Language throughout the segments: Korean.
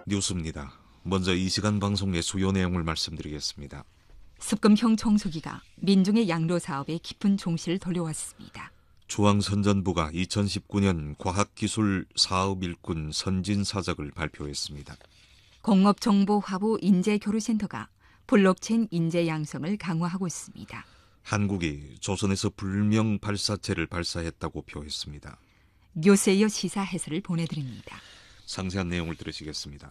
뉴스입니다. 먼저 이 시간 방송의 주요 내용을 말씀드리겠습니다. 습금형 청소기가 민중의 양로 사업에 깊은 종시를 돌려왔습니다. 중앙선전부가 2019년 과학기술 사업 일꾼 선진사적을 발표했습니다. 공업정보화부 인재교류센터가 블록체인 인재 양성을 강화하고 있습니다. 한국이 조선에서 불명 발사체를 발사했다고 표했습니다. 뉴스에 시사 해설을 보내드립니다. 상세한 내용을 들으시겠습니다.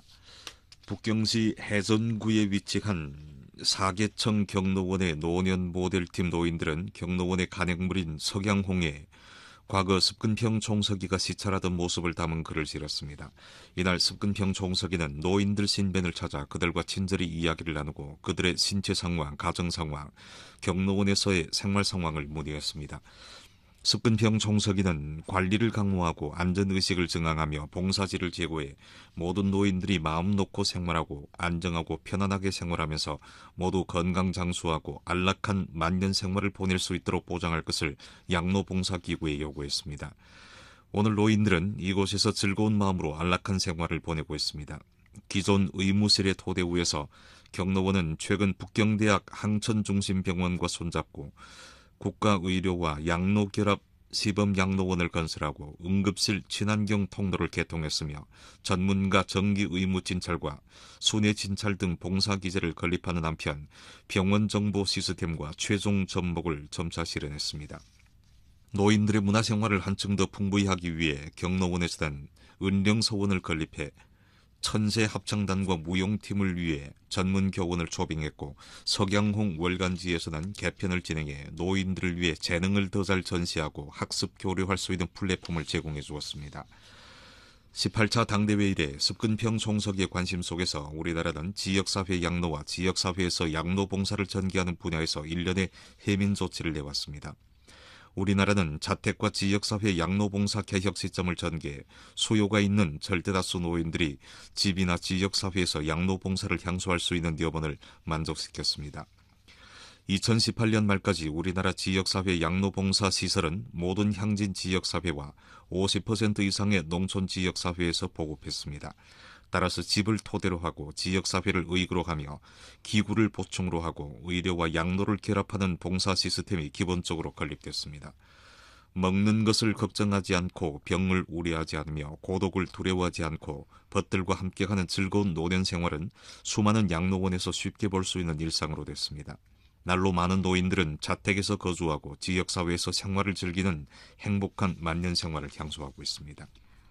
북경시 해전구에 위치한 사계청 경로원의 노년 모델팀 노인들은 경로원의 간행물인 석양홍에 과거 습근평 종서기가 시찰하던 모습을 담은 글을 실었습니다. 이날 습근평 종서기는 노인들 신변을 찾아 그들과 친절히 이야기를 나누고 그들의 신체 상황, 가정 상황, 경로원에서의 생활 상황을 문의했습니다. 습근평 종서기는 관리를 강화하고 안전의식을 증강하며 봉사지를 제고해 모든 노인들이 마음 놓고 생활하고 안정하고 편안하게 생활하면서 모두 건강장수하고 안락한 만년 생활을 보낼 수 있도록 보장할 것을 양로봉사기구에 요구했습니다. 오늘 노인들은 이곳에서 즐거운 마음으로 안락한 생활을 보내고 있습니다. 기존 의무실의 토대 위에서 경로원은 최근 북경대학 항천중심병원과 손잡고 국가의료와 양로결합 시범양로원을 건설하고 응급실 친환경 통로를 개통했으며 전문가 정기 의무 진찰과 순회 진찰 등 봉사 기제를 건립하는 한편 병원 정보 시스템과 최종 접목을 점차 실현했습니다. 노인들의 문화생활을 한층 더 풍부히 하기 위해 경로원에서는 은령서원을 건립해 천세 합창단과 무용팀을 위해 전문 교원을 초빙했고 석양홍 월간지에서는 개편을 진행해 노인들을 위해 재능을 더 잘 전시하고 학습 교류할 수 있는 플랫폼을 제공해 주었습니다. 18차 당대회 이래 습근평 총석의 관심 속에서 우리나라는 지역사회 양로와 지역사회에서 양로봉사를 전개하는 분야에서 일련의 해민 조치를 내왔습니다. 우리나라는 자택과 지역사회 양로봉사 개혁 시점을 전개해 수요가 있는 절대다수 노인들이 집이나 지역사회에서 양로봉사를 향수할 수 있는 여건을 만족시켰습니다. 2018년 말까지 우리나라 지역사회 양로봉사 시설은 모든 향진 지역사회와 50% 이상의 농촌 지역사회에서 보급했습니다. 따라서 집을 토대로 하고 지역사회를 의구로 하며 기구를 보충으로 하고 의료와 양로를 결합하는 봉사 시스템이 기본적으로 건립됐습니다. 먹는 것을 걱정하지 않고 병을 우려하지 않으며 고독을 두려워하지 않고 벗들과 함께하는 즐거운 노년 생활은 수많은 양로원에서 쉽게 볼 수 있는 일상으로 됐습니다. 날로 많은 노인들은 자택에서 거주하고 지역사회에서 생활을 즐기는 행복한 만년 생활을 향수하고 있습니다.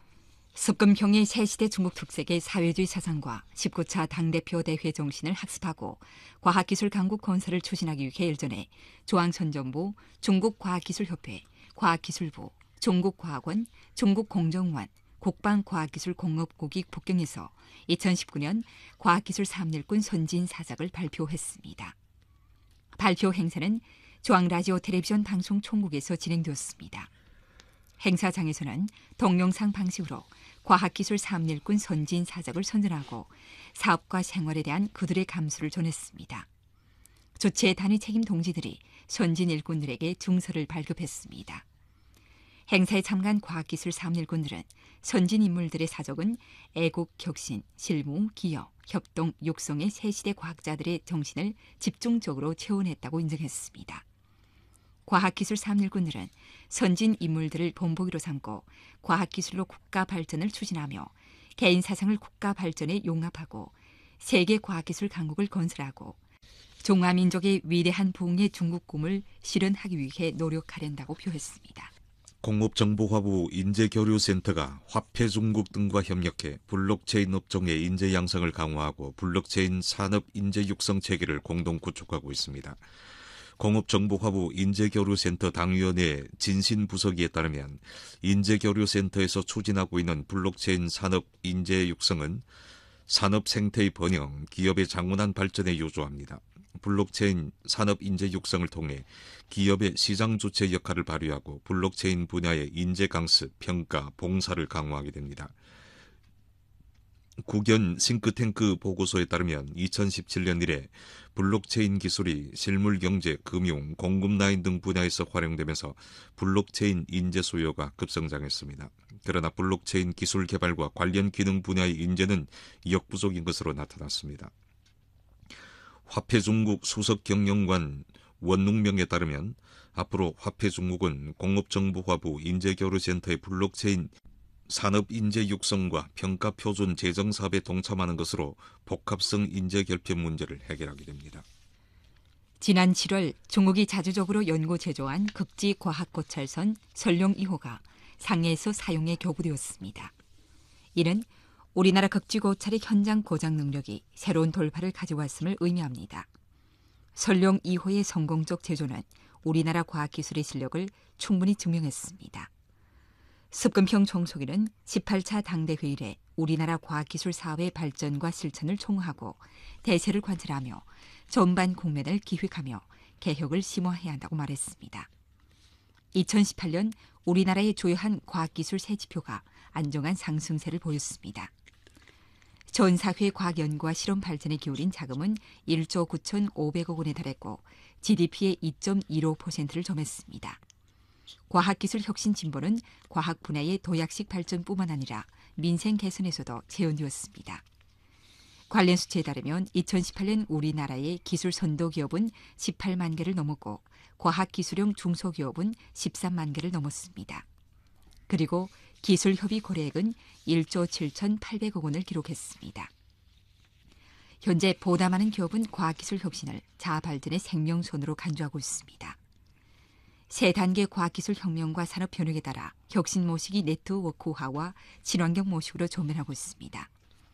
습금형의 새시대 중국 특색의 사회주의 사상과 19차 당대표 대회 정신을 학습하고 과학기술 강국 건설을 추진하기 위해 일전에 중앙선전부, 중국과학기술협회, 과학기술부, 중국과학원, 중국공정원, 국방과학기술공업국이 북경에서 2019년 과학기술 3일꾼 선진사작을 발표했습니다. 발표 행사는 중앙라디오 텔레비전 방송 총국에서 진행되었습니다. 행사장에서는 동영상 방식으로 과학기술 3일꾼 선진사작을 선전하고 사업과 생활에 대한 그들의 감수를 전했습니다. 주최 단위 책임 동지들이 선진 일꾼들에게 증서를 발급했습니다. 행사에 참가한 과학기술 3일꾼들은 선진 인물들의 사적은 애국, 혁신, 실무, 기여, 협동, 육성의 새시대 과학자들의 정신을 집중적으로 체온했다고 인정했습니다. 과학기술 3일꾼들은 선진 인물들을 본보기로 삼고 과학기술로 국가 발전을 추진하며 개인 사상을 국가 발전에 용합하고 세계 과학기술 강국을 건설하고 중화민족의 위대한 부흥의 중국 꿈을 실현하기 위해 노력하련다고 표했습니다. 공업정보화부 인재교류센터가 화폐중국 등과 협력해 블록체인 업종의 인재 양성을 강화하고 블록체인 산업 인재 육성 체계를 공동 구축하고 있습니다. 공업정보화부 인재교류센터 당위원회 진신부서기에 따르면 인재교류센터에서 추진하고 있는 블록체인 산업 인재 육성은 산업 생태의 번영, 기업의 장운한 발전에 요조합니다. 블록체인 산업 인재 육성을 통해 기업의 시장 주체 역할을 발휘하고 블록체인 분야의 인재 강습, 평가, 봉사를 강화하게 됩니다. 국연 싱크탱크 보고서에 따르면 2017년 이래 블록체인 기술이 실물 경제, 금융, 공급 라인 등 분야에서 활용되면서 블록체인 인재 수요가 급성장했습니다. 그러나 블록체인 기술 개발과 관련 기능 분야의 인재는 역부족인 것으로 나타났습니다. 화폐중국 수석경영관 원능명에 따르면 앞으로 화폐중국은 공업정보화부 인재교류센터의 블록체인 산업인재 육성과 평가표준 제정 사업에 동참하는 것으로 복합성 인재 결핍 문제를 해결하게 됩니다. 지난 7월 중국이 자주적으로 연구 제조한 극지 과학 고찰선 설룡 2호가 상해에서 사용에 교부되었습니다. 이는 우리나라 극지 고찰의 현장 고장 능력이 새로운 돌파를 가져왔음을 의미합니다. 설룡 2호의 성공적 제조는 우리나라 과학기술의 실력을 충분히 증명했습니다. 습근평 총소기는 18차 당대회 이래 우리나라 과학기술 사업의 발전과 실천을 총하고 대세를 관찰하며 전반 국면을 기획하며 개혁을 심화해야 한다고 말했습니다. 2018년 우리나라의 주요한 과학기술 세 지표가 안정한 상승세를 보였습니다. 전 사회 과학연구와 실험 발전에 기울인 자금은 1조 9,500억 원에 달했고 GDP의 2.15%를 점했습니다. 과학기술 혁신 진보는 과학 분야의 도약식 발전뿐만 아니라 민생 개선에서도 재현되었습니다. 관련 수치에 따르면 2018년 우리나라의 기술 선도 기업은 18만 개를 넘었고 과학기술용 중소기업은 13만 개를 넘었습니다. 그리고 기술협의 거래액은 1조 7,800억 원을 기록했습니다. 현재 보다 많은 기업은 과학기술 혁신을 자아 발전의 생명선으로 간주하고 있습니다. 세 단계 과학기술 혁명과 산업 변혁에 따라 혁신 모식이 네트워크화와 친환경 모식으로 조면하고 있습니다.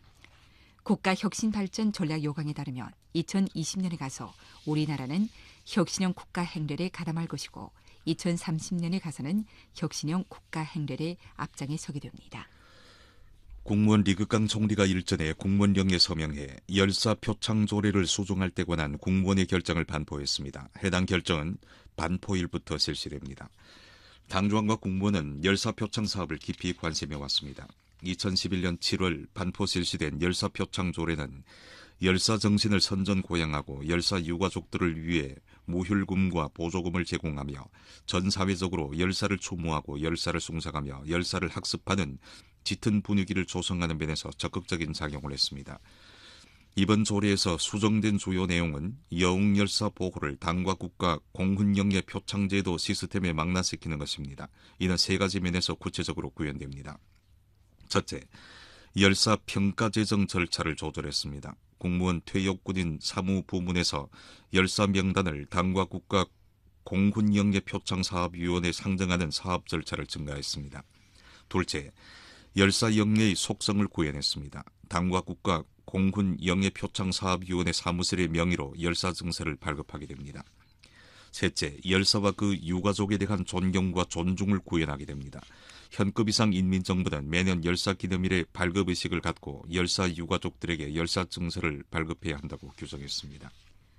국가혁신발전 전략 요강에 따르면 2020년에 가서 우리나라는 혁신형 국가 행렬에 가담할 것이고 2030년에 가서는 혁신형 국가 행렬의 앞장에 서게 됩니다. 국무원 리그강 총리가 일전에 국무원령에 서명해 열사 표창 조례를 수정할 때 관한 국무원의 결정을 반포했습니다. 해당 결정은 반포일부터 실시됩니다. 당조항과 국무원은 열사 표창 사업을 깊이 관심해 왔습니다. 2011년 7월 반포 실시된 열사 표창 조례는 열사 정신을 선전 고양하고 열사 유가족들을 위해 무휴금과 보조금을 제공하며 전 사회적으로 열사를 추모하고 열사를 숭상하며 열사를 학습하는 짙은 분위기를 조성하는 면에서 적극적인 작용을 했습니다. 이번 조례에서 수정된 주요 내용은 여웅열사 보호를 당과 국가 공훈영예 표창제도 시스템에 망라시키는 것입니다. 이는 세 가지 면에서 구체적으로 구현됩니다. 첫째, 열사 평가 제정 절차를 조절했습니다. 공무원 퇴역군인 사무부문에서 열사 명단을 당과 국가 공훈영예 표창사업위원회에 상정하는 사업 절차를 증가했습니다. 둘째, 열사 영예의 속성을 구현했습니다. 당과 국가 공훈영예 표창사업위원회 사무실의 명의로 열사 증서를 발급하게 됩니다. 셋째, 열사와 그 유가족에 대한 존경과 존중을 구현하게 됩니다. 현급 이상 인민정부는 매년 열사 기념일에 발급의식을 갖고 열사 유가족들에게 열사 증서를 발급해야 한다고 규정했습니다.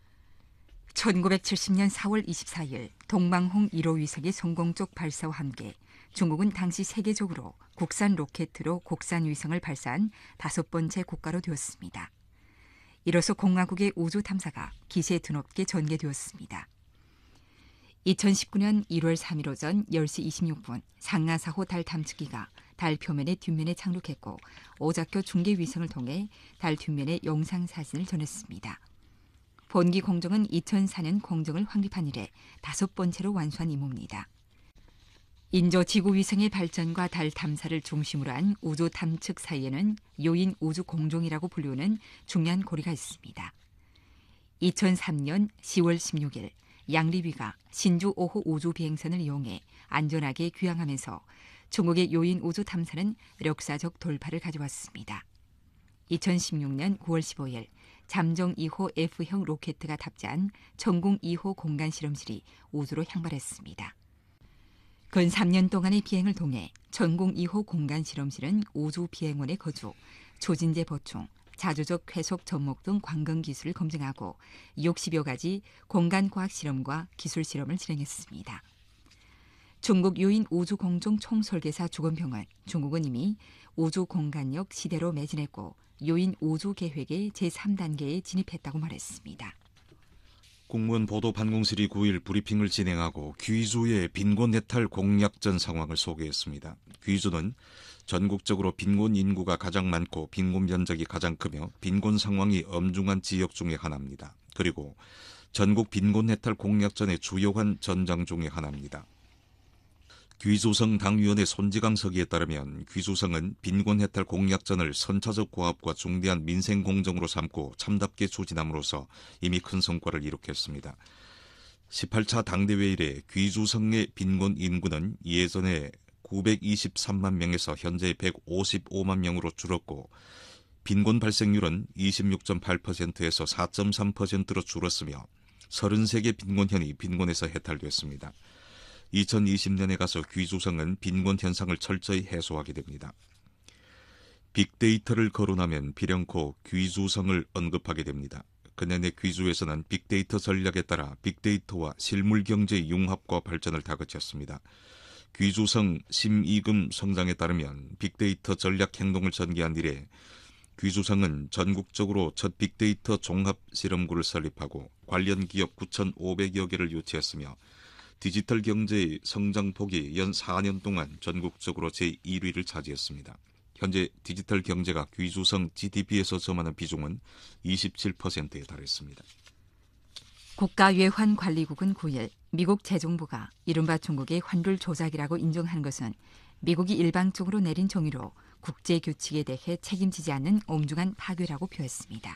1970년 4월 24일 동방홍 1호 위성의 성공적 발사와 함께 중국은 당시 세계적으로 국산 로켓으로 곡산 위성을 발사한 5번째 국가로 되었습니다. 이로써 공화국의 우주 탐사가 기세에 드높게 전개되었습니다. 2019년 1월 3일 오전 10시 26분 상하 4호 달 탐측기가 달 표면의 뒷면에 착륙했고 오작교 중계 위성을 통해 달 뒷면의 영상 사진을 전했습니다. 본기 공정은 2004년 공정을 확립한 이래 5번째로 완수한 임무입니다. 인조 지구위성의 발전과 달 탐사를 중심으로 한 우주 탐측 사이에는 요인 우주 공종이라고 불리우는 중요한 고리가 있습니다. 2003년 10월 16일 양리비가 신주 5호 우주 비행선을 이용해 안전하게 귀향하면서 중국의 요인 우주 탐사는 역사적 돌파를 가져왔습니다. 2016년 9월 15일 잠정 2호 F형 로켓가 탑재한 천궁 2호 공간 실험실이 우주로 향발했습니다. 근 3년 동안의 비행을 통해 천궁 2호 공간 실험실은 우주 비행원의 거주, 초진제 보충, 자주적 회속 접목 등 관건 기술을 검증하고 60여 가지 공간과학 실험과 기술 실험을 진행했습니다. 중국 요인 우주공종 총설계사 주건평은 중국은 이미 우주공간력 시대로 매진했고 요인 우주계획의 제3단계에 진입했다고 말했습니다. 국무원 보도반공실이 9일 브리핑을 진행하고 귀주의 빈곤 해탈 공약전 상황을 소개했습니다. 귀주는 전국적으로 빈곤 인구가 가장 많고 빈곤 면적이 가장 크며 빈곤 상황이 엄중한 지역 중의 하나입니다. 그리고 전국 빈곤 해탈 공약전의 주요한 전장 중의 하나입니다. 귀주성 당위원회 손지강 서기에 따르면 귀주성은 빈곤 해탈 공약전을 선차적 고압과 중대한 민생 공정으로 삼고 참답게 추진함으로써 이미 큰 성과를 이룩했습니다. 18차 당대회 이래 귀주성의 빈곤 인구는 예전에 923만 명에서 현재 155만 명으로 줄었고 빈곤 발생률은 26.8%에서 4.3%로 줄었으며 33개 빈곤현이 빈곤에서 해탈됐습니다. 2020년에 가서 귀주성은 빈곤 현상을 철저히 해소하게 됩니다. 빅데이터를 거론하면 비령코 귀주성을 언급하게 됩니다. 그년의 귀주에서는 빅데이터 전략에 따라 빅데이터와 실물경제의 융합과 발전을 다그쳤습니다. 귀주성 심이금 성장에 따르면 빅데이터 전략 행동을 전개한 이래 귀주성은 전국적으로 첫 빅데이터 종합 실험구를 설립하고 관련 기업 9,500여 개를 유치했으며 디지털 경제의 성장폭이 연 4년 동안 전국적으로 제1위를 차지했습니다. 현재 디지털 경제가 귀주성 GDP에서 점하는 비중은 27%에 달했습니다. 국가외환관리국은 9일 미국 재정부가 이른바 중국의 환율 조작이라고 인정한 것은 미국이 일방적으로 내린 종이로 국제규칙에 대해 책임지지 않는 엄중한 파괴라고 표했습니다.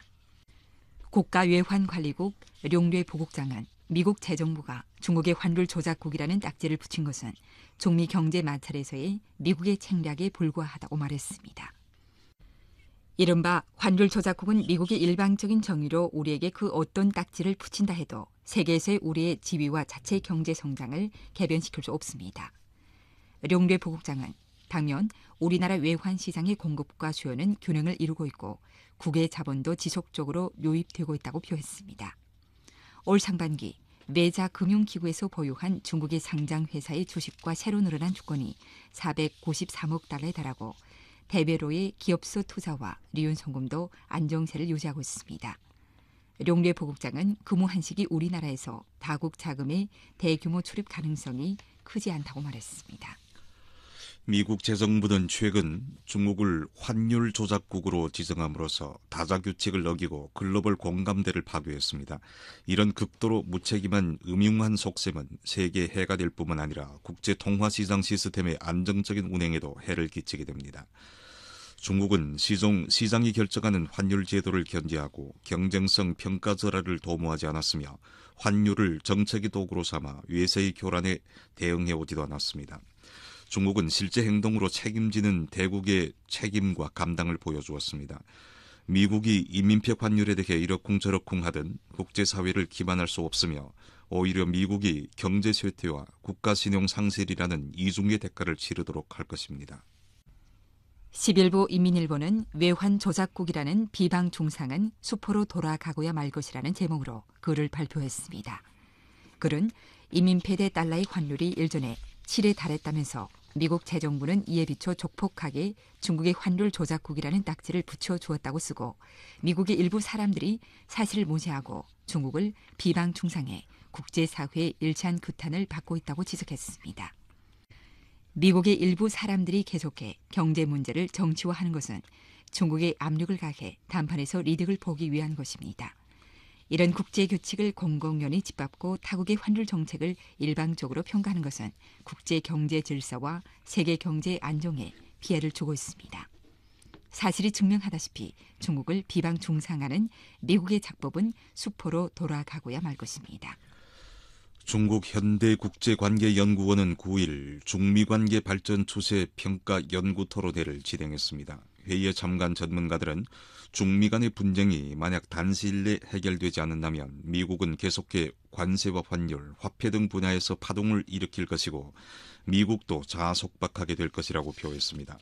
국가외환관리국 룡뢰 보국장은 미국 재정부가 중국의 환율 조작국이라는 딱지를 붙인 것은 중미 경제 마찰에서의 미국의 책략에 불과하다고 말했습니다. 이른바 환율 조작국은 미국의 일방적인 정의로 우리에게 그 어떤 딱지를 붙인다 해도 세계에서의 우리의 지위와 자체 경제 성장을 개변시킬 수 없습니다. 룡뢰 보국장은 당면 우리나라 외환 시장의 공급과 수요는 균형을 이루고 있고 국외 자본도 지속적으로 유입되고 있다고 표했습니다. 올 상반기 외자 금융기구에서 보유한 중국의 상장회사의 주식과 새로 늘어난 주권이 493억 달러에 달하고 대배로의 기업소 투자와 리윤성금도 안정세를 유지하고 있습니다. 룡뢰 보국장은 금호 한식이 우리나라에서 다국 자금의 대규모 출입 가능성이 크지 않다고 말했습니다. 미국 재정부는 최근 중국을 환율 조작국으로 지정함으로써 다자규칙을 어기고 글로벌 공감대를 파괴했습니다. 이런 극도로 무책임한 음흉한 속셈은 세계에 해가 될 뿐만 아니라 국제 통화시장 시스템의 안정적인 운행에도 해를 끼치게 됩니다. 중국은 시장이 결정하는 환율 제도를 견제하고 경쟁성 평가절하를 도모하지 않았으며 환율을 정책의 도구로 삼아 외세의 교란에 대응해오지도 않았습니다. 중국은 실제 행동으로 책임지는 대국의 책임과 감당을 보여주었습니다. 미국이 인민폐 환율에 대해 이러쿵저러쿵 하든 국제사회를 기만할 수 없으며 오히려 미국이 경제 쇠퇴와 국가신용 상실이라는 이중의 대가를 치르도록 할 것입니다. 11부 인민일보는 외환 조작국이라는 비방 중상은 수포로 돌아가고야 말 것이라는 제목으로 글을 발표했습니다. 글은 인민폐 대 달러의 환율이 일전에 7에 달했다면서 미국 재정부는 이에 비춰 조폭하게 중국의 환율 조작국이라는 딱지를 붙여주었다고 쓰고 미국의 일부 사람들이 사실을 무시하고 중국을 비방 중상해 국제사회의 일찬 규탄을 받고 있다고 지적했습니다. 미국의 일부 사람들이 계속해 경제 문제를 정치화하는 것은 중국에 압력을 가해談판에서 이득을 보기 위한 것입니다. 이런 국제규칙을 공공연히 짓밟고 타국의 환율 정책을 일방적으로 평가하는 것은 국제 경제 질서와 세계 경제 안정에 피해를 주고 있습니다. 사실이 증명하다시피 중국을 비방 중상하는 미국의 작법은 수포로 돌아가고야 말 것입니다. 중국 현대국제관계연구원은 9일 중미관계 발전 추세 평가 연구 토론회를 진행했습니다. 회의에 참가한 전문가들은 중미 간의 분쟁이 만약 단시일 내에 해결되지 않는다면 미국은 계속해 관세와 환율, 화폐 등 분야에서 파동을 일으킬 것이고 미국도 자아속박하게 될 것이라고 표했습니다.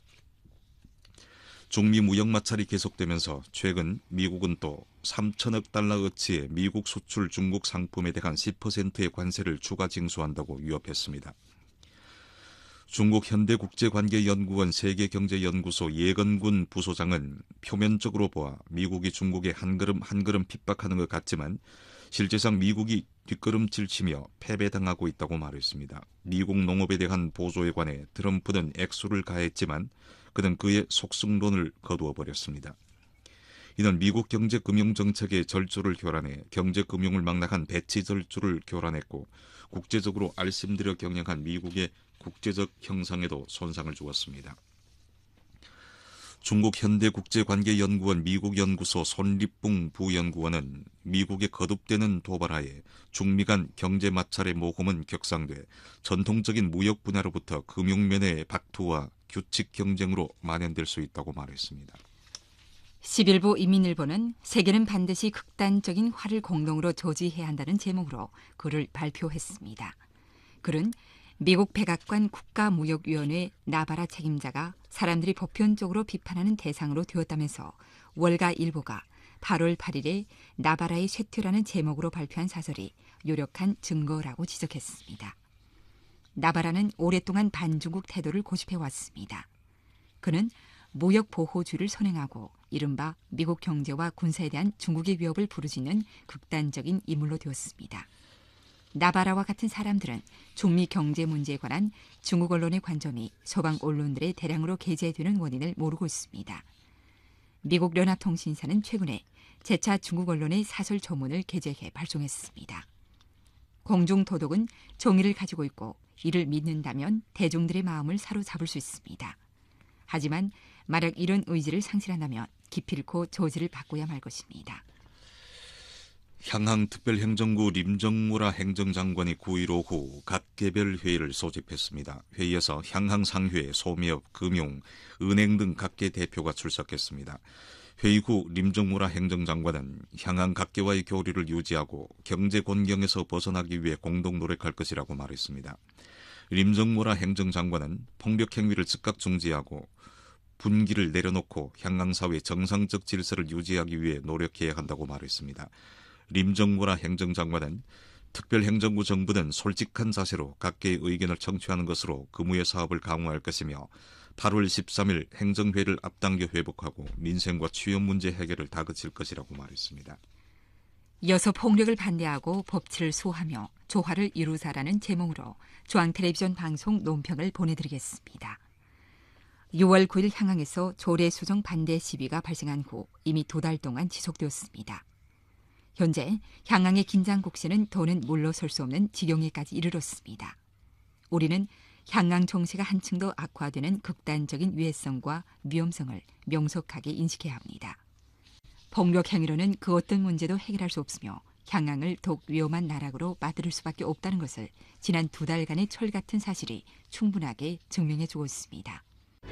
중미 무역 마찰이 계속되면서 최근 미국은 또 3천억 달러 어치의 미국 수출 중국 상품에 대한 10%의 관세를 추가 징수한다고 위협했습니다. 중국 현대국제관계연구원 세계경제연구소 예건군 부소장은 표면적으로 보아 미국이 중국에 한 걸음 한 걸음 핍박하는 것 같지만 실제상 미국이 뒷걸음질 치며 패배당하고 있다고 말했습니다. 미국 농업에 대한 보조에 관해 트럼프는 액수를 가했지만 그는 그의 속승론을 거두어 버렸습니다. 이는 미국 경제금융정책의 절조를 교란해 경제금융을 망라한 배치 절조를 교란했고 국제적으로 알심들여 경영한 미국의 국제적 형상에도 손상을 주었습니다. 중국 현대국제관계연구원 미국연구소 손립붕 부연구원은 미국의 거듭되는 도발하에 중미 간 경제 마찰의 모험은 격상돼 전통적인 무역 분야로부터 금융면의 박투와 규칙 경쟁으로 만연될 수 있다고 말했습니다. 11부 인민일보는 세계는 반드시 극단적인 화를 공동으로 저지해야 한다는 제목으로 글을 발표했습니다. 글은 미국 백악관 국가무역위원회 나바라 책임자가 사람들이 보편적으로 비판하는 대상으로 되었다면서 월가일보가 8월 8일에 나바라의 쇠퇴라는 제목으로 발표한 사설이 유력한 증거라고 지적했습니다. 나바라는 오랫동안 반중국 태도를 고집해왔습니다. 그는 무역보호주의를 선행하고 이른바 미국 경제와 군사에 대한 중국의 위협을 부르짖는 극단적인 인물로 되었습니다. 나바라와 같은 사람들은 중미 경제 문제에 관한 중국 언론의 관점이 서방 언론들의 대량으로 게재되는 원인을 모르고 있습니다. 미국 연합통신사는 최근에 재차 중국 언론의 사설 조문을 게재해 발송했습니다. 공중도덕은 정의를 가지고 있고 이를 믿는다면 대중들의 마음을 사로잡을 수 있습니다. 하지만 만약 이런 의지를 상실한다면 기필코 저지를 받고야 말 것입니다. 향항특별행정구 림정무라 행정장관이 9일 오후 각 개별 회의를 소집했습니다. 회의에서 향항상회, 소매업, 금융, 은행 등 각계 대표가 출석했습니다. 회의 후 림정무라 행정장관은 향항 각계와의 교류를 유지하고 경제 곤경에서 벗어나기 위해 공동 노력할 것이라고 말했습니다. 림정무라 행정장관은 폭력 행위를 즉각 중지하고 분기를 내려놓고 향항사회 정상적 질서를 유지하기 위해 노력해야 한다고 말했습니다. 림정무라 행정장관은 특별행정구 정부는 솔직한 자세로 각계의 의견을 청취하는 것으로 금우의 사업을 강화할 것이며 8월 13일 행정회를 앞당겨 회복하고 민생과 취업 문제 해결을 다그칠 것이라고 말했습니다. 이어서 폭력을 반대하고 법치를 소화하며 조화를 이루자라는 제목으로 중앙텔레비전 방송 논평을 보내드리겠습니다. 6월 9일 향항에서 조례 수정 반대 시위가 발생한 후 이미 2달 동안 지속되었습니다. 현재 향항의 긴장 곡선은 더는 물러설 수 없는 지경에까지 이르렀습니다. 우리는 향항 정세가 한층 더 악화되는 극단적인 위해성과 위험성을 명석하게 인식해야 합니다. 폭력 행위로는 그 어떤 문제도 해결할 수 없으며 향항을 더욱 위험한 나락으로 빠뜨릴 수밖에 없다는 것을 지난 2달간의 철 같은 사실이 충분하게 증명해주고 있습니다.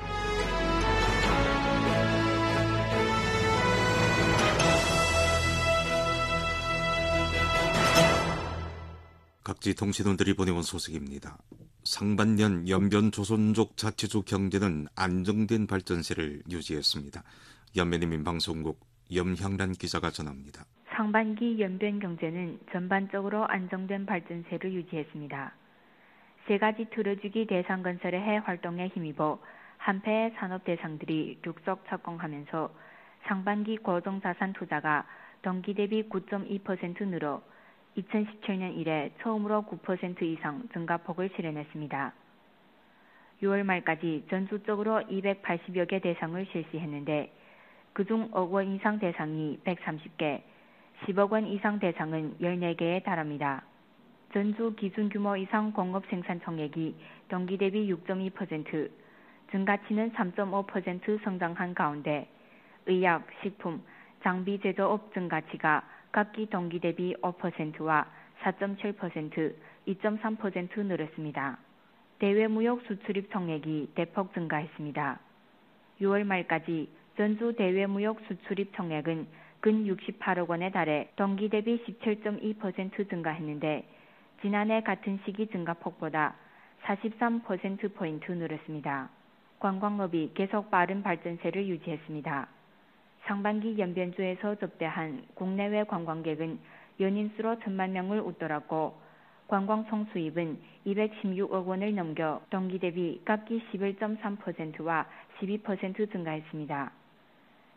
각지 통신원들이 보내온 소식입니다. 상반년 연변 조선족 자치주 경제는 안정된 발전세를 유지했습니다. 연변인민방송국 염향란 기자가 전합니다. 상반기 연변 경제는 전반적으로 안정된 발전세를 유지했습니다. 세 가지 틀어주기 대상 건설의 해 활동에 힘입어 한패의 산업 대상들이 룩석 착공하면서 상반기 고정자산 투자가 동기 대비 9.2% 늘어 2017년 이래 처음으로 9% 이상 증가폭을 실현했습니다. 6월 말까지 전수적으로 280여 개 대상을 실시했는데 그중 억 원 이상 대상이 130개, 10억 원 이상 대상은 14개에 달합니다. 전주 기준규모 이상 공업 생산 총액이 동기 대비 6.2%, 증가치는 3.5% 성장한 가운데 의약, 식품, 장비 제조업 증가치가 각기 동기 대비 5%와 4.7%, 2.3% 늘었습니다. 대외무역 수출입 총액이 대폭 증가했습니다. 6월 말까지 전주 대외무역 수출입 총액은 근 68억 원에 달해 동기 대비 17.2% 증가했는데 지난해 같은 시기 증가폭보다 43%포인트 늘었습니다. 관광업이 계속 빠른 발전세를 유지했습니다. 상반기 연변주에서 접대한 국내외 관광객은 연인 수로 1,000만 명을 웃돌았고 관광 총수입은 216억 원을 넘겨 동기 대비 각기 11.3%와 12% 증가했습니다.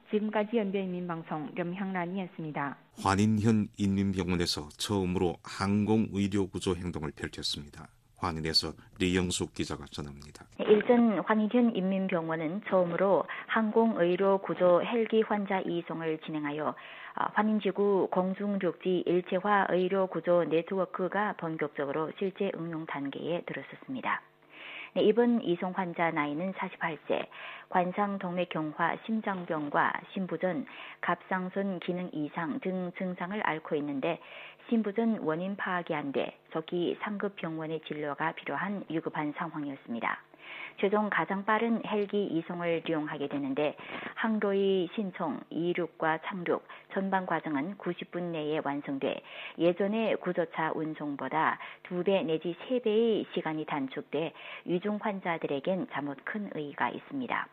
지금까지 연변인민방송 렴향란이었습니다. 환인현 인민병원에서 처음으로 항공의료구조 행동을 펼쳤습니다. 환인에서 리영숙 기자가 전합니다. 일전 환인현 인민병원은 처음으로 항공의료구조 헬기 환자 이송을 진행하여 환인지구 공중륙지 일체화 의료구조 네트워크가 본격적으로 실제 응용 단계에 들어섰습니다. 이번 이송 환자 나이는 48세, 관상동맥경화, 심장병과 심부전, 갑상선 기능 이상 등 증상을 앓고 있는데 심부전 원인 파악이 안 돼 조기 상급 병원의 진료가 필요한 위급한 상황이었습니다. 최종 가장 빠른 헬기 이송을 이용하게 되는데 항로의 신청, 이륙과 착륙, 전방 과정은 90분 내에 완성돼 예전의 구조차 운송보다 2배 내지 3배의 시간이 단축돼 위중 환자들에겐 잠옷 큰 의의가 있습니다.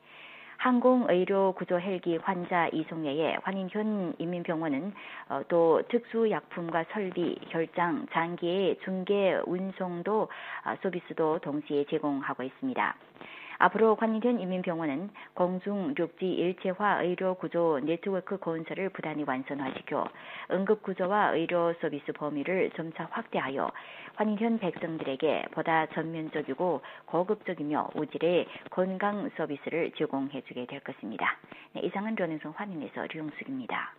항공의료구조 헬기 환자 이송외에 환인현 인민병원은 또 특수약품과 설비, 혈장, 장기의 중개 운송도 서비스도 동시에 제공하고 있습니다. 앞으로 환인현 인민병원은 공중륙지 일체화 의료구조 네트워크 건설을 부단히 완성화시켜 응급구조와 의료 서비스 범위를 점차 확대하여 환인현 백성들에게 보다 전면적이고 고급적이며 우질의 건강 서비스를 제공해주게 될 것입니다. 네, 이상은 런닝성 환인에서 류영숙입니다.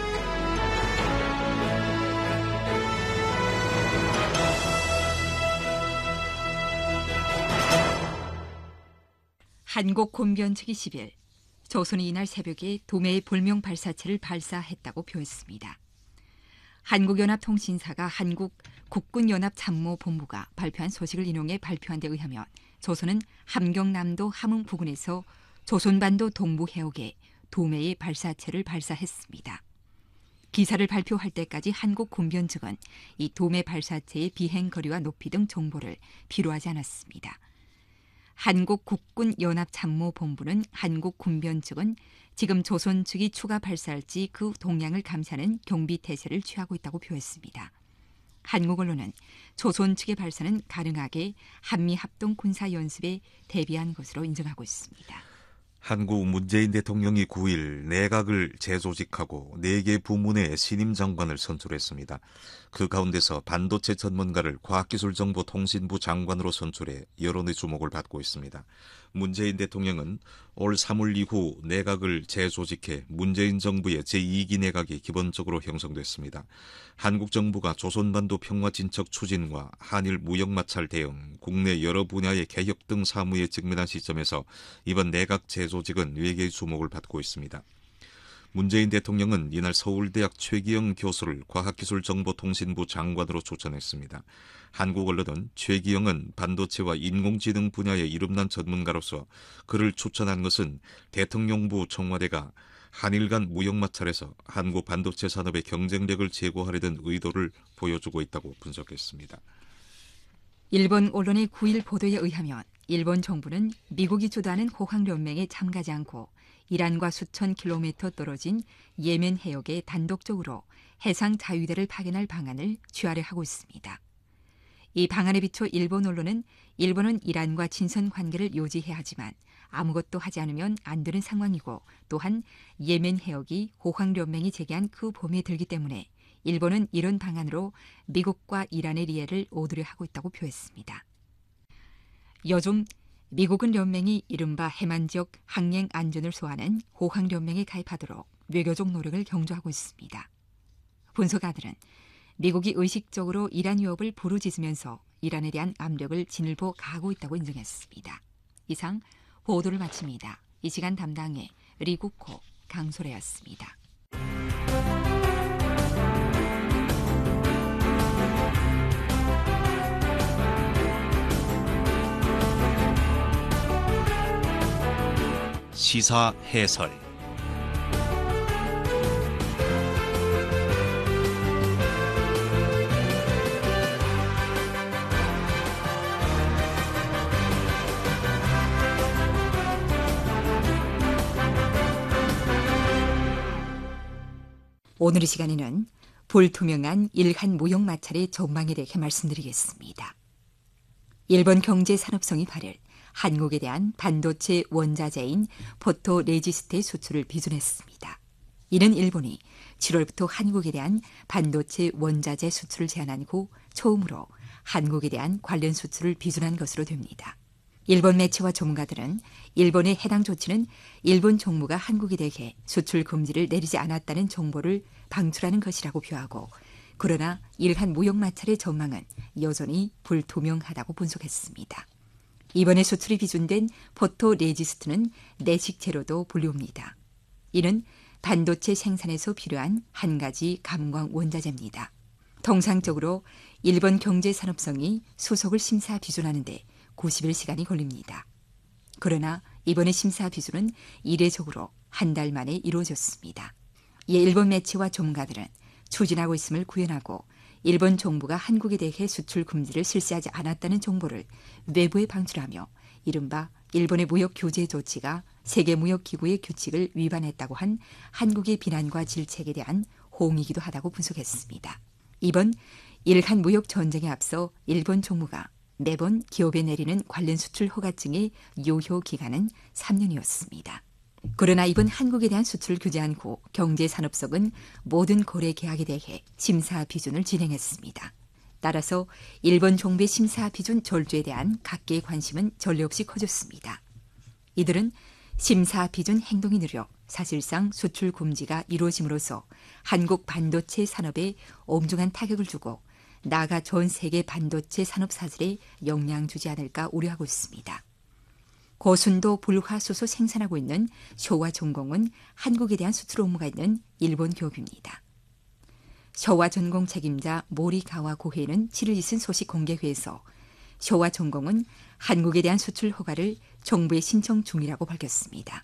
한국 곤변 측이 10일 조선이 이날 새벽에 도매의 불명 발사체를 발사했다고 표했습니다. 한국연합통신사가 한국 국군연합참모본부가 발표한 소식을 인용해 발표한 데 의하면 조선은 함경남도 함흥 부근에서 조선반도 동부 해역에 도매의 발사체를 발사했습니다. 기사를 발표할 때까지 한국 곤변 측은 이 도매 발사체의 비행 거리와 높이 등 정보를披露하지 않았습니다. 한국 국군연합참모본부는 한국 군변 측은 지금 조선 측이 추가 발사할지 그 동향을 감시하는 경비 태세를 취하고 있다고 표했습니다. 한국 언론은 조선 측의 발사는 가능하게 한미합동 군사연습에 대비한 것으로 인정하고 있습니다. 한국 문재인 대통령이 9일 내각을 재조직하고 4개 부문의 신임 장관을 선출했습니다. 그 가운데서 반도체 전문가를 과학기술정보통신부 장관으로 선출해 여론의 주목을 받고 있습니다. 문재인 대통령은 올 3월 이후 내각을 재조직해 문재인 정부의 제2기 내각이 기본적으로 형성됐습니다. 한국 정부가 조선반도 평화 진척 추진과 한일 무역 마찰 대응, 국내 여러 분야의 개혁 등 사무에 직면한 시점에서 이번 내각 재조직은 외계의 주목을 받고 있습니다. 문재인 대통령은 이날 서울대학 최기영 교수를 과학기술정보통신부 장관으로 추천했습니다. 한국 언론은 최기영은 반도체와 인공지능 분야의 이름난 전문가로서 그를 추천한 것은 대통령부 청와대가 한일 간 무역 마찰에서 한국 반도체 산업의 경쟁력을 제고하려던 의도를 보여주고 있다고 분석했습니다. 일본 언론의 9일 보도에 의하면 일본 정부는 미국이 주도하는 호황연맹에 참가하지 않고 이란과 수천 킬로미터 떨어진 예멘 해역에 단독적으로 해상 자유대를 파견할 방안을 취하려 하고 있습니다. 이 방안에 비춰 일본 언론은 일본은 이란과 친선 관계를 유지해야 하지만 아무것도 하지 않으면 안 되는 상황이고 또한 예멘 해역이 호황연맹이 제기한 그 범위에 들기 때문에 일본은 이런 방안으로 미국과 이란의 리해를 얻으려 하고 있다고 표했습니다. 요즘 미국은 연맹이 이른바 해만 지역 항행 안전을 소화하는 호황연맹에 가입하도록 외교적 노력을 경주하고 있습니다. 분석가들은 미국이 의식적으로 이란 위협을 부르짖으면서 이란에 대한 압력을 진일보 가하고 있다고 인정했습니다. 이상 보도를 마칩니다. 이 시간 담당의 리국호, 강소래였습니다. 시사 해설. 오늘 이 시간에는 불투명한 일한 무역 마찰의 전망에 대해 말씀드리겠습니다. 일본 경제 산업성이 발열, 한국에 대한 반도체 원자재인 포토 레지스트의 수출을 비준했습니다. 이는 일본이 7월부터 한국에 대한 반도체 원자재 수출을 제한한 후 처음으로 한국에 대한 관련 수출을 비준한 것으로 됩니다. 일본 매체와 전문가들은 일본의 해당 조치는 일본 정부가 한국에 대해 수출 금지를 내리지 않았다는 정보를 방출하는 것이라고 표하고, 그러나 일한 무역 마찰의 전망은 여전히 불투명하다고 분석했습니다. 이번에 수출이 비준된 포토 레지스트는 내식 재료도 불리웁니다. 이는 반도체 생산에서 필요한 한 가지 감광 원자재입니다. 통상적으로 일본 경제산업성이 수속을 심사 비준하는 데 90일 시간이 걸립니다. 그러나 이번의 심사 비준은 이례적으로 한 달 만에 이루어졌습니다. 이에 일본 매체와 전문가들은 추진하고 있음을 구현하고 일본 정부가 한국에 대해 수출 금지를 실시하지 않았다는 정보를 외부에 방출하며 이른바 일본의 무역 규제 조치가 세계무역기구의 규칙을 위반했다고 한 한국의 비난과 질책에 대한 호응이기도 하다고 분석했습니다. 이번 일한 무역 전쟁에 앞서 일본 정부가 매번 기업에 내리는 관련 수출 허가증의 유효 기간은 3년이었습니다. 그러나 이번 한국에 대한 수출 규제한 후 경제산업성은 모든 거래 계약에 대해 심사 비준을 진행했습니다. 따라서 일본 정부의 심사 비준 절주에 대한 각계의 관심은 전례 없이 커졌습니다. 이들은 심사 비준 행동이 느려 사실상 수출 금지가 이루어짐으로써 한국 반도체 산업에 엄중한 타격을 주고 나아가 전 세계 반도체 산업 사슬에 영향 주지 않을까 우려하고 있습니다. 고순도 불화소소 생산하고 있는 쇼와전공은 한국에 대한 수출 업무가 있는 일본 기업입니다. 쇼와전공 책임자 모리가와 고헤이는 7일 있은 소식 공개회에서 쇼와전공은 한국에 대한 수출 허가를 정부에 신청 중이라고 밝혔습니다.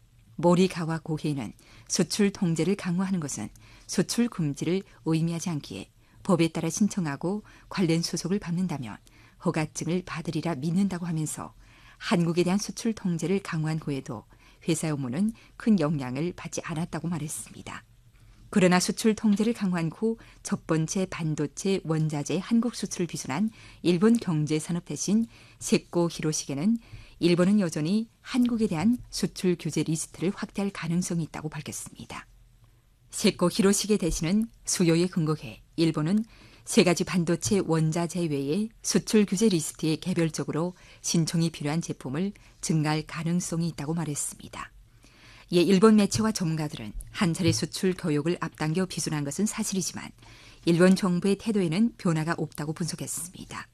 모리가와 고헤이는 수출 통제를 강화하는 것은 수출 금지를 의미하지 않기에 법에 따라 신청하고 관련 수속을 받는다면 허가증을 받으리라 믿는다고 하면서 한국에 대한 수출 통제를 강화한 후에도 회사 업무는 큰 영향을 받지 않았다고 말했습니다. 그러나 수출 통제를 강화한 후 첫 번째 반도체 원자재 한국 수출을 비준한 일본 경제산업 대신 세코 히로시게는 일본은 여전히 한국에 대한 수출 규제 리스트를 확대할 가능성이 있다고 밝혔습니다. 세코 히로시게 대신은 수요에 근거해 일본은 세 가지 반도체 원자재 외에 수출 규제 리스트에 개별적으로 신청이 필요한 제품을 증가할 가능성이 있다고 말했습니다. 이에 일본 매체와 전문가들은 한 차례 수출 교역을 앞당겨 비준한 것은 사실이지만 일본 정부의 태도에는 변화가 없다고 분석했습니다.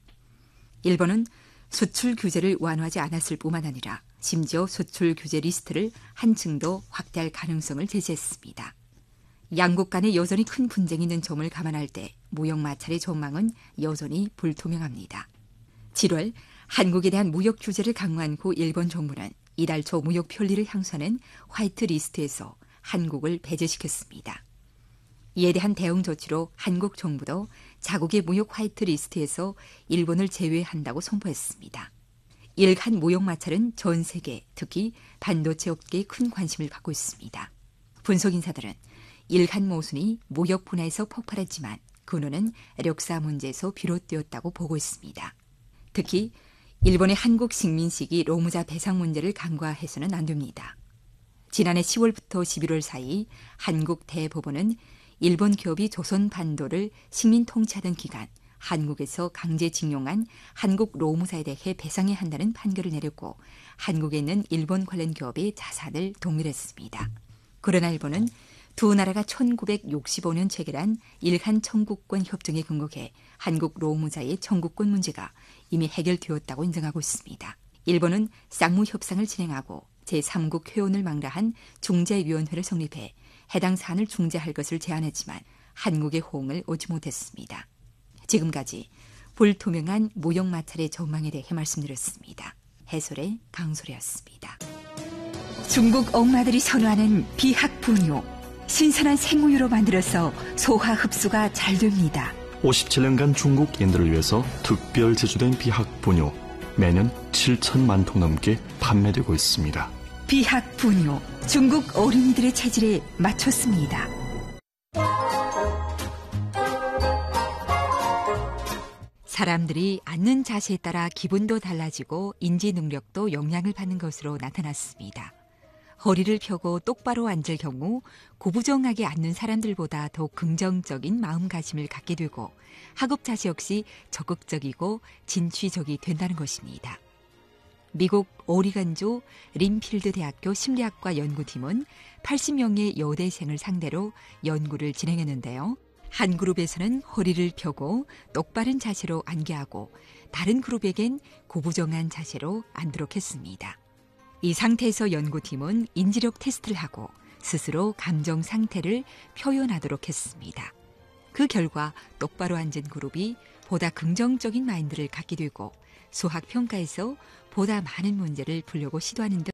일본은 수출 규제를 완화하지 않았을 뿐만 아니라 심지어 수출 규제 리스트를 한층 더 확대할 가능성을 제시했습니다. 양국 간에 여전히 큰 분쟁이 있는 점을 감안할 때 무역 마찰의 전망은 여전히 불투명합니다. 7월 한국에 대한 무역 규제를 강화한 후 일본 정부는 이달 초 무역 편리를 향수하는 화이트 리스트에서 한국을 배제시켰습니다. 이에 대한 대응 조치로 한국 정부도 자국의 무역 화이트 리스트에서 일본을 제외한다고 선포했습니다. 일한 무역 마찰은 전 세계, 특히 반도체 업계에 큰 관심을 갖고 있습니다. 분석 인사들은 일한 모순이 무역 분야에서 폭발했지만 근원은 력사 문제에서 비롯되었다고 보고 있습니다. 특히 일본의 한국 식민시기 로무자 배상 문제를 간과해서는 안 됩니다. 지난해 10월부터 11월 사이 한국 대법원은 일본 기업이 조선 반도를 식민 통치하던 기간 한국에서 강제징용한 한국 로무사에 대해 배상해야 한다는 판결을 내렸고 한국에 있는 일본 관련 기업의 자산을 동일했습니다. 그러나 일본은 두 나라가 1965년 체결한 일한 청구권 협정에 근거해 한국 로무자의 청구권 문제가 이미 해결되었다고 인정하고 있습니다. 일본은 쌍무 협상을 진행하고 제3국 회원을 망라한 중재위원회를 성립해 해당 사안을 중재할 것을 제안했지만 한국의 호응을 얻지 못했습니다. 지금까지 불투명한 무역 마찰의 전망에 대해 말씀드렸습니다. 해설의 강소리였습니다. 중국 엄마들이 선호하는 비학 분유. 신선한 생우유로 만들어서 소화 흡수가 잘 됩니다. 57년간 중국인들을 위해서 특별 제조된 비학 분유. 매년 7천만 통 넘게 판매되고 있습니다. 비학 분유. 중국 어린이들의 체질에 맞췄습니다. 사람들이 앉는 자세에 따라 기분도 달라지고 인지 능력도 영향을 받는 것으로 나타났습니다. 허리를 펴고 똑바로 앉을 경우 구부정하게 앉는 사람들보다 더 긍정적인 마음가짐을 갖게 되고 학업 자세 역시 적극적이고 진취적이 된다는 것입니다. 미국 오리건주 린필드 대학교 심리학과 연구팀은 80명의 여대생을 상대로 연구를 진행했는데요. 한 그룹에서는 허리를 펴고 똑바른 자세로 앉게 하고 다른 그룹에겐 구부정한 자세로 앉도록 했습니다. 이 상태에서 연구팀은 인지력 테스트를 하고 스스로 감정 상태를 표현하도록 했습니다. 그 결과 똑바로 앉은 그룹이 보다 긍정적인 마인드를 갖게 되고 수학 평가에서 보다 많은 문제를 풀려고 시도하는 등